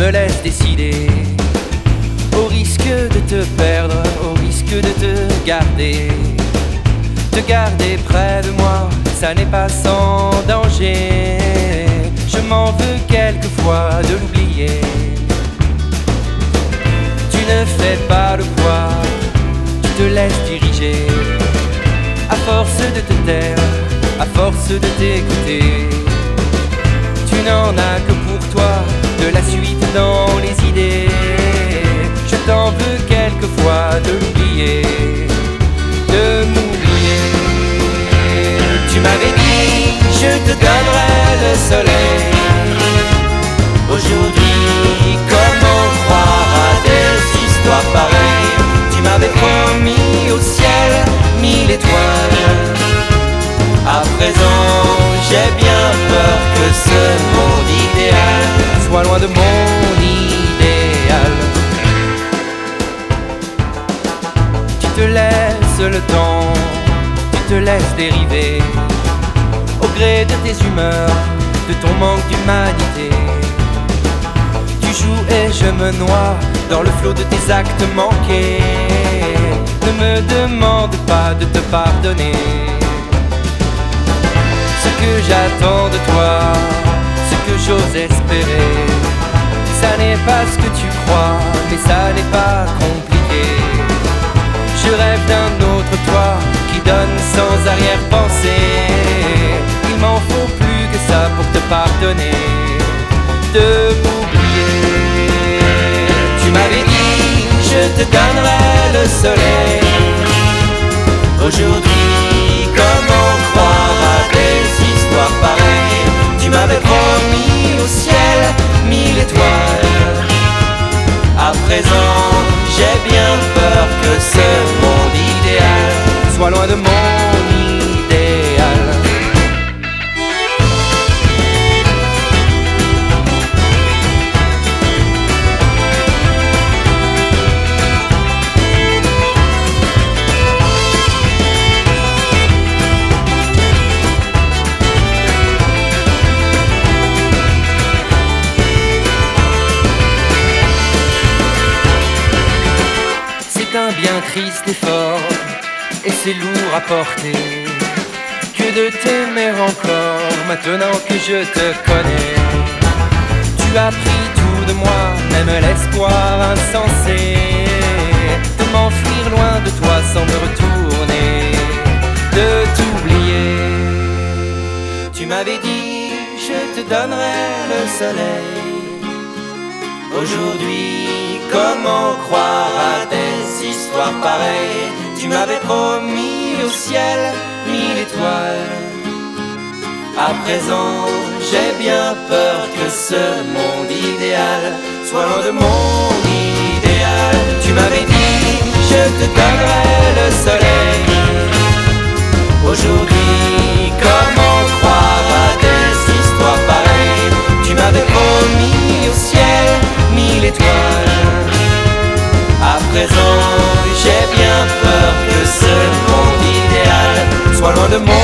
me laisse décider. Au risque de te perdre, au risque de te garder près de moi, ça n'est pas sans danger. Je m'en veux quelquefois de l'oublier. Tu ne fais pas le poids, tu te laisses diriger. À force de te taire, à force de t'écouter, tu n'en as que pour toi de la suite dans les idées. Je t'en veux quelquefois de l'oublier, de m'oublier. Tu m'avais dit, je te donnerai le soleil. Aujourd'hui, comment croire à des histoires pareilles? Tu m'avais promis au ciel 1000 étoiles. À présent, j'ai bien peur que ce monde idéal soit loin de mon idéal. Tu te laisses le temps, tu te laisses dériver au gré de tes humeurs, de ton manque d'humanité. Tu joues et je me noie dans le flot de tes actes manqués. Ne me demande pas de te pardonner. Ce que j'attends de toi, ce que j'ose espérer, ça n'est pas ce que tu crois, mais ça n'est pas compliqué. Je rêve d'un autre toi qui donne sans arrière-pensée. Il m'en faut plus que ça pour te pardonner, de m'oublier. Tu m'avais dit, je te donnerai le soleil. Aujourd'hui, comment croire à des histoires pareilles? Tu m'avais promis au ciel 1000 étoiles. À présent, j'ai bien peur que ce monde idéal soit loin de mon idéal. C'est un bien triste effort, et c'est lourd à porter, que de t'aimer encore, maintenant que je te connais. Tu as pris tout de moi, même l'espoir insensé, de m'enfuir loin de toi sans me retourner, de t'oublier. Tu m'avais dit, je te donnerai le soleil. Aujourd'hui, comment croire à des histoires pareilles? Tu m'avais promis au ciel 1000 étoiles. À présent, j'ai bien peur que ce monde idéal soit loin de mon idéal. Tu m'avais dit, je te donnerai le soleil. Aujourd'hui, comment croire à des histoires pareilles? Tu m'avais promis au ciel 1000 étoiles. À présent, j'ai bien peur que ce monde idéal soit loin de mon